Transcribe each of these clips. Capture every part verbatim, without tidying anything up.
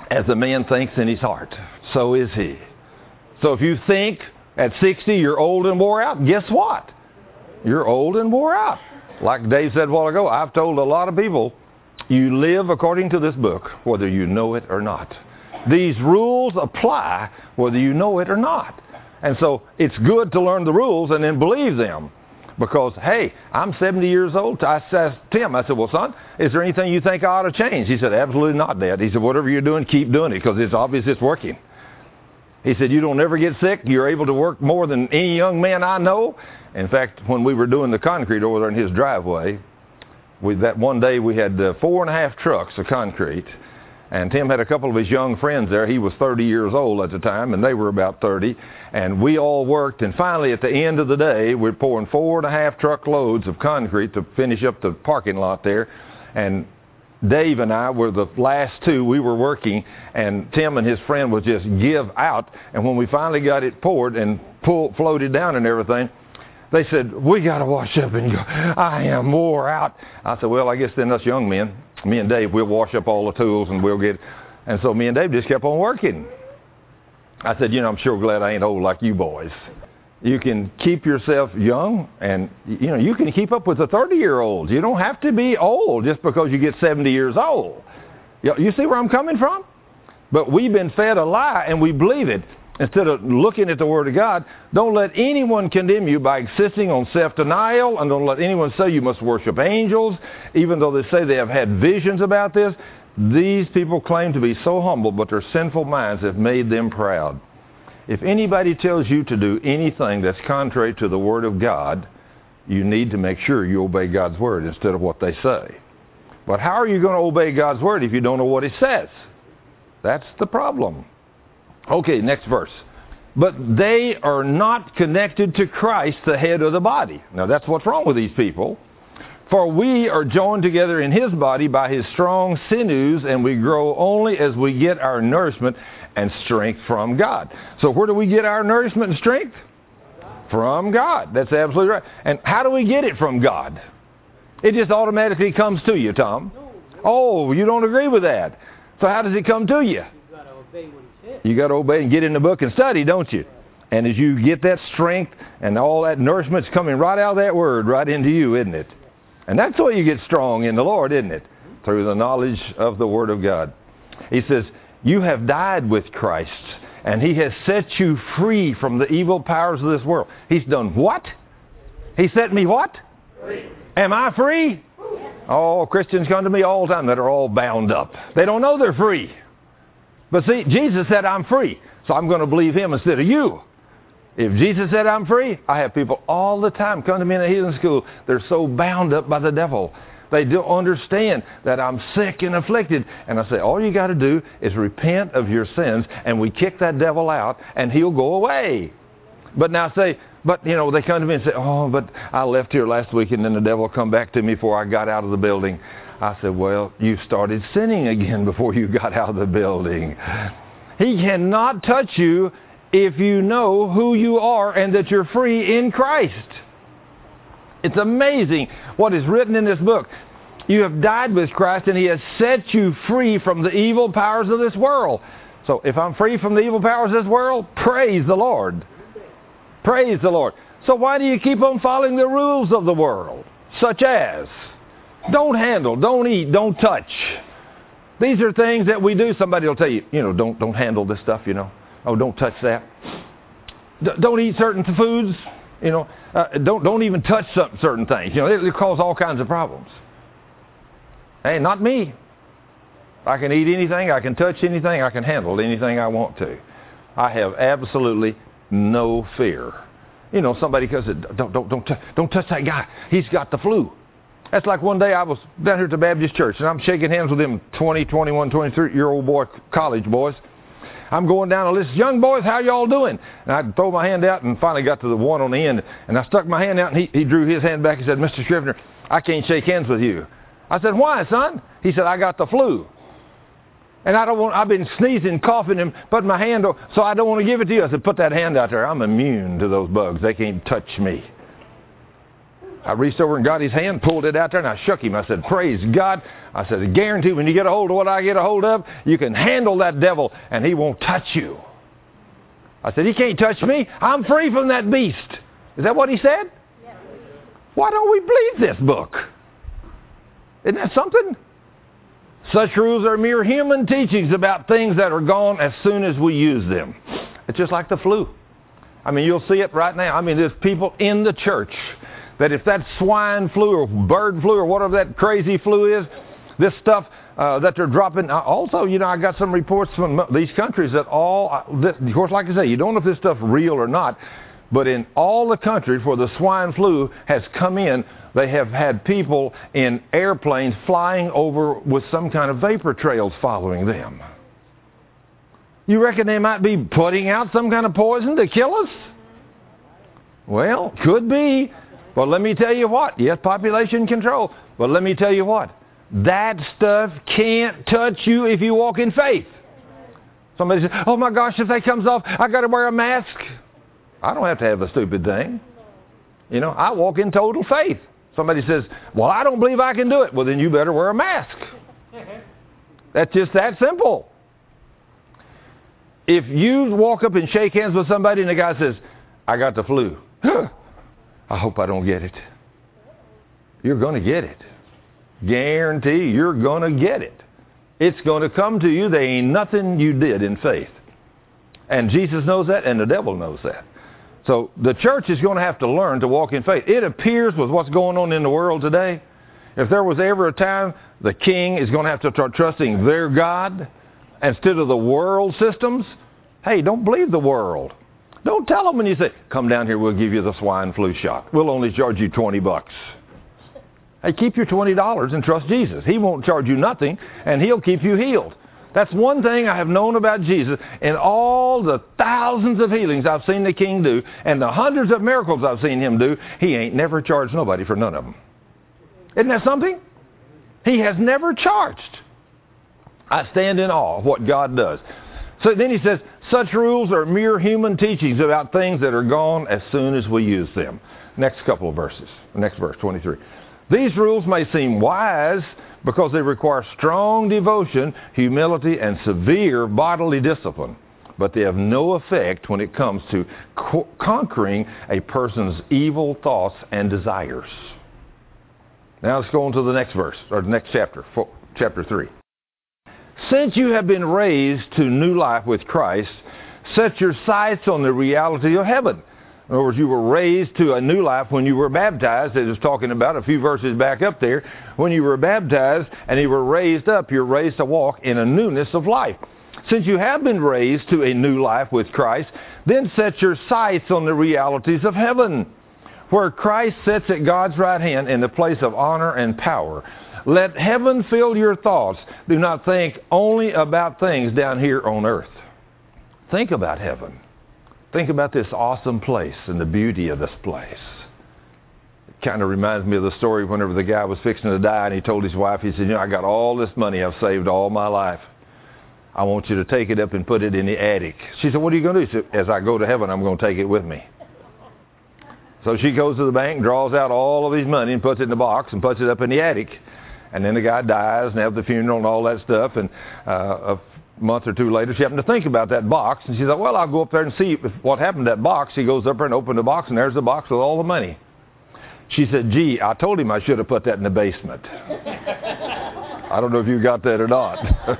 As a man thinks in his heart, so is he. So if you think at sixty you're old and wore out, guess what? You're old and wore out. Like Dave said a while ago, I've told a lot of people, you live according to this book, whether you know it or not. These rules apply whether you know it or not. And so it's good to learn the rules and then believe them. Because, hey, I'm seventy years old. I asked Tim, I said, well, son, is there anything you think I ought to change? He said, absolutely not, Dad. He said, whatever you're doing, keep doing it because it's obvious it's working. He said, you don't ever get sick. You're able to work more than any young man I know. In fact, when we were doing the concrete over there in his driveway, we, that one day we had uh, four and a half trucks of concrete. And Tim had a couple of his young friends there. He was thirty years old at the time, and they were about thirty. And we all worked. And finally, at the end of the day, we're pouring four and a half truckloads of concrete to finish up the parking lot there. And Dave and I were the last two. We were working, and Tim and his friend would just give out. And when we finally got it poured and pulled, floated down and everything, they said, we got to wash up and go. I am wore out. I said, well, I guess then us young men, me and Dave, we'll wash up all the tools and we'll get. And so me and Dave just kept on working. I said, you know, I'm sure glad I ain't old like you boys. You can keep yourself young, and, you know, you can keep up with the thirty-year-olds. You don't have to be old just because you get seventy years old. You see where I'm coming from? But we've been fed a lie, and we believe it. Instead of looking at the Word of God, don't let anyone condemn you by insisting on self-denial, and don't let anyone say you must worship angels, even though they say they have had visions about this. These people claim to be so humble, but their sinful minds have made them proud. If anybody tells you to do anything that's contrary to the Word of God, you need to make sure you obey God's Word instead of what they say. But how are you going to obey God's Word if you don't know what it says? That's the problem. Okay, next verse. But they are not connected to Christ, the head of the body. Now that's what's wrong with these people. For we are joined together in his body by his strong sinews, and we grow only as we get our nourishment and strength from God. So where do we get our nourishment and strength? From God. That's absolutely right. And how do we get it from God? It just automatically comes to you, Tom. Oh, you don't agree with that. So how does it come to you? You got to obey and get in the book and study, don't you? And as you get that strength and all that nourishment's coming right out of that word, right into you, isn't it? And that's the way you get strong in the Lord, isn't it? Through the knowledge of the Word of God. He says, you have died with Christ, and he has set you free from the evil powers of this world. He's done what? He set me what? Free. Am I free? Oh, Christians come to me all the time that are all bound up. They don't know they're free. But see, Jesus said, I'm free, so I'm going to believe him instead of you. If Jesus said I'm free, I have people all the time come to me in a healing school. They're so bound up by the devil. They don't understand that I'm sick and afflicted. And I say, all you got to do is repent of your sins, and we kick that devil out, and he'll go away. But now say, but, you know, they come to me and say, oh, but I left here last week, and then the devil come back to me before I got out of the building. I said, well, you started sinning again before you got out of the building. He cannot touch you if you know who you are and that you're free in Christ. It's amazing what is written in this book. You have died with Christ, and he has set you free from the evil powers of this world. So if I'm free from the evil powers of this world, praise the Lord. Praise the Lord. So why do you keep on following the rules of the world? Such as, don't handle, don't eat, don't touch. These are things that we do. Somebody will tell you, you know, don't, don't handle this stuff, you know. Oh, don't touch that. D- don't eat certain foods. You know, uh, don't don't even touch some, certain things. You know, it, it causes all kinds of problems. Hey, not me. I can eat anything. I can touch anything. I can handle anything I want to. I have absolutely no fear. You know, somebody goes, don't don't don't t- don't touch that guy. He's got the flu. That's like one day I was down here at the Baptist church, and I'm shaking hands with them twenty, twenty-one, twenty-three-year-old boy, college boys. I'm going down a list, young boys, how y'all doing? And I throw my hand out and finally got to the one on the end. And I stuck my hand out, and he, he drew his hand back and said, Mister Scrivener, I can't shake hands with you. I said, why, son? He said, I got the flu. And I don't want, I've been sneezing, coughing, and putting my hand on, so I don't want to give it to you. I said, put that hand out there. I'm immune to those bugs. They can't touch me. I reached over and got his hand, pulled it out there, and I shook him. I said, praise God, I said, I guarantee when you get a hold of what I get a hold of, you can handle that devil and he won't touch you. I said, he can't touch me. I'm free from that beast. Is that what he said? Yes. Why don't we believe this book? Isn't that something? Such rules are mere human teachings about things that are gone as soon as we use them. It's just like the flu. I mean, you'll see it right now. I mean, there's people in the church that if that swine flu or bird flu or whatever that crazy flu is, this stuff uh, that they're dropping. Also, you know, I got some reports from these countries that all, this, of course, like I say, you don't know if this stuff is real or not, but in all the countries where the swine flu has come in, they have had people in airplanes flying over with some kind of vapor trails following them. You reckon they might be putting out some kind of poison to kill us? Well, could be. But let me tell you what. Yes, population control. But let me tell you what. That stuff can't touch you if you walk in faith. Somebody says, oh my gosh, if that comes off, I got to wear a mask. I don't have to have a stupid thing. You know, I walk in total faith. Somebody says, well, I don't believe I can do it. Well, then you better wear a mask. That's just that simple. If you walk up and shake hands with somebody and the guy says, I got the flu. I hope I don't get it. You're going to get it. Guarantee you're going to get it. It's going to come to you. There ain't nothing you did in faith. And Jesus knows that, and the devil knows that. So the church is going to have to learn to walk in faith. It appears with what's going on in the world today, if there was ever a time the king is going to have to start trusting their God instead of the world systems, hey, don't believe the world. Don't tell them when you say, come down here, we'll give you the swine flu shot. We'll only charge you twenty bucks. Hey, keep your twenty dollars and trust Jesus. He won't charge you nothing, and he'll keep you healed. That's one thing I have known about Jesus. In all the thousands of healings I've seen the King do, and the hundreds of miracles I've seen him do, he ain't never charged nobody for none of them. Isn't that something? He has never charged. I stand in awe of what God does. So then he says, such rules are mere human teachings about things that are gone as soon as we use them. Next couple of verses. Next verse, twenty-three. These rules may seem wise because they require strong devotion, humility, and severe bodily discipline. But they have no effect when it comes to co- conquering a person's evil thoughts and desires. Now let's go on to the next verse, or the next chapter, four, chapter three. Since you have been raised to new life with Christ, set your sights on the reality of heaven. In other words, you were raised to a new life when you were baptized. It was talking about a few verses back up there. When you were baptized and you were raised up, you're raised to walk in a newness of life. Since you have been raised to a new life with Christ, then set your sights on the realities of heaven, where Christ sits at God's right hand in the place of honor and power. Let heaven fill your thoughts. Do not think only about things down here on earth. Think about heaven. Think about this awesome place and the beauty of this place. It kind of reminds me of the story whenever the guy was fixing to die and he told his wife, he said, you know, I got all this money I've saved all my life. I want you to take it up and put it in the attic. She said, what are you going to do? He said, as I go to heaven, I'm going to take it with me. So she goes to the bank, draws out all of his money and puts it in the box and puts it up in the attic. And then the guy dies and they have the funeral and all that stuff. And uh, a month or two later, she happened to think about that box. And she thought, well, I'll go up there and see if, what happened to that box. He goes up there and opens the box, and there's the box with all the money. She said, gee, I told him I should have put that in the basement. I don't know if you got that or not.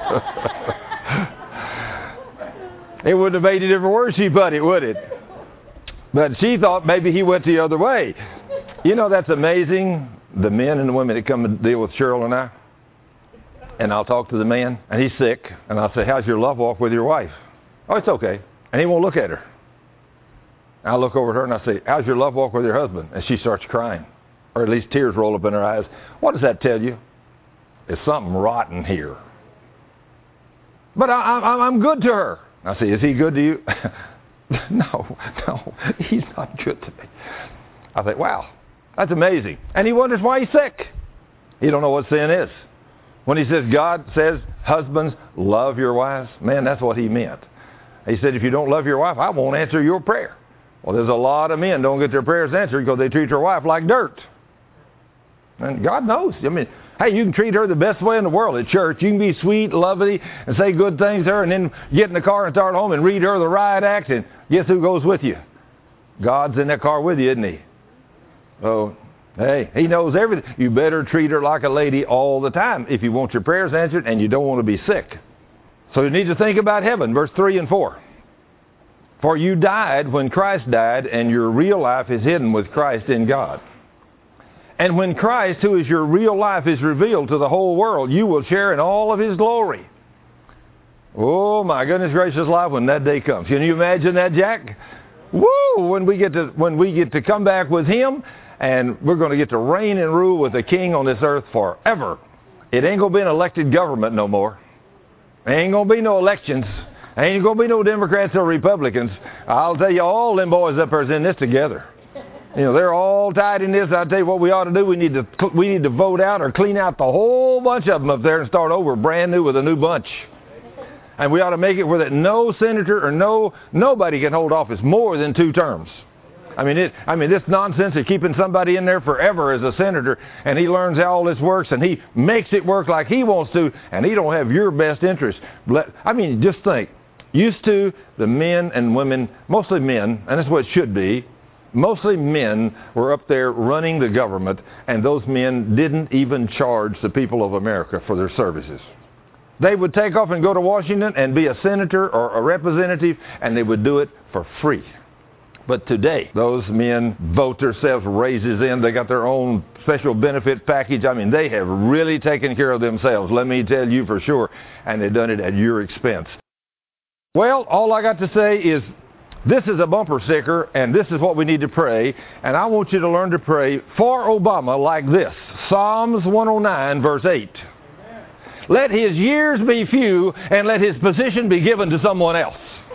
It wouldn't have made it every word she put it, would it? But she thought maybe he went the other way. You know, that's amazing. The men and the women that come and deal with Cheryl and I, and I'll talk to the man, and he's sick, and I'll say, how's your love walk with your wife? Oh, it's okay. And he won't look at her. And I'll look over at her and I say, how's your love walk with your husband? And she starts crying, or at least tears roll up in her eyes. What does that tell you? There's something rotten here. But I, I, I'm good to her. I say, is he good to you? no, no, he's not good to me. I think, wow. That's amazing. And he wonders why he's sick. He don't know what sin is. When he says, God says, husbands, love your wives, man, that's what he meant. He said, if you don't love your wife, I won't answer your prayer. Well, there's a lot of men don't get their prayers answered because they treat their wife like dirt. And God knows. I mean, Hey, you can treat her the best way in the world at church. You can be sweet, lovely, and say good things to her, and then get in the car and start home and read her the riot act, and guess who goes with you? God's in that car with you, isn't he? Oh, hey, he knows everything. You better treat her like a lady all the time if you want your prayers answered and you don't want to be sick. So you need to think about heaven, verse three and four. For you died when Christ died, and your real life is hidden with Christ in God. And when Christ, who is your real life, is revealed to the whole world, you will share in all of his glory. Oh, my goodness gracious life, when that day comes. Can you imagine that, Jack? Woo! When we get to, when we get to come back with him, and we're going to get to reign and rule with the king on this earth forever. It ain't going to be an elected government no more. Ain't going to be no elections. Ain't going to be no Democrats or Republicans. I'll tell you, all them boys up there is in this together. You know, they're all tied in this. I'll tell you what we ought to do. We need to we need to vote out or clean out the whole bunch of them up there and start over brand new with a new bunch. And we ought to make it where that no senator or no nobody can hold office more than two terms. I mean, it, I mean, this nonsense of keeping somebody in there forever as a senator, and he learns how all this works, and he makes it work like he wants to, and he don't have your best interest. I mean, just think. Used to, the men and women, mostly men, and that's what it should be, mostly men were up there running the government, and those men didn't even charge the people of America for their services. They would take off and go to Washington and be a senator or a representative, and they would do it for free. But today, those men vote themselves raises in. They got their own special benefit package. I mean, they have really taken care of themselves, let me tell you for sure, and they've done it at your expense. Well, all I got to say is this is a bumper sticker, and this is what we need to pray, and I want you to learn to pray for Obama like this. Psalms one oh nine, verse eight. Let his years be few, and let his position be given to someone else.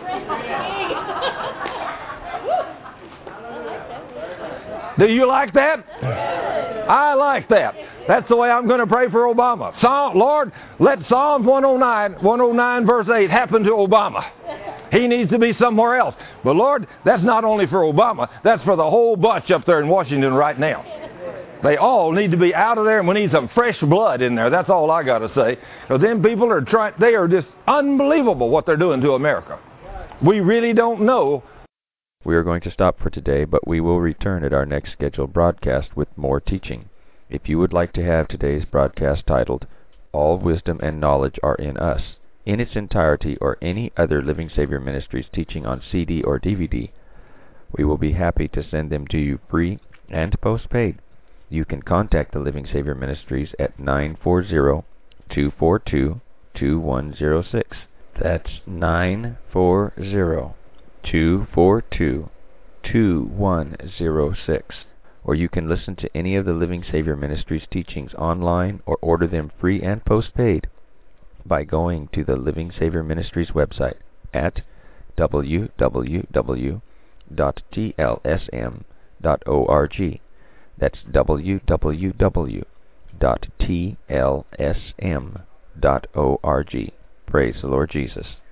Do you like that? I like that. That's the way I'm going to pray for Obama. Psalm, Lord, let Psalms one oh nine, one oh nine verse eight happen to Obama. He needs to be somewhere else. But Lord, that's not only for Obama, that's for the whole bunch up there in Washington right now. They all need to be out of there, and we need some fresh blood in there. That's all I got to say. So them people are trying, they are just unbelievable what they're doing to America. We really don't know. We are going to stop for today, but we will return at our next scheduled broadcast with more teaching. If you would like to have today's broadcast titled, All Wisdom and Knowledge Are in Us, in its entirety, or any other Living Savior Ministries teaching on C D or D V D, we will be happy to send them to you free and postpaid. You can contact the Living Savior Ministries at nine four zero, two four two, two one zero six. That's nine four zero, two four two, two one zero six. Or you can listen to any of the Living Savior Ministries teachings online or order them free and postpaid by going to the Living Savior Ministries website at w w w dot t l s m dot org. That's w w w dot t l s m dot org. Praise the Lord Jesus.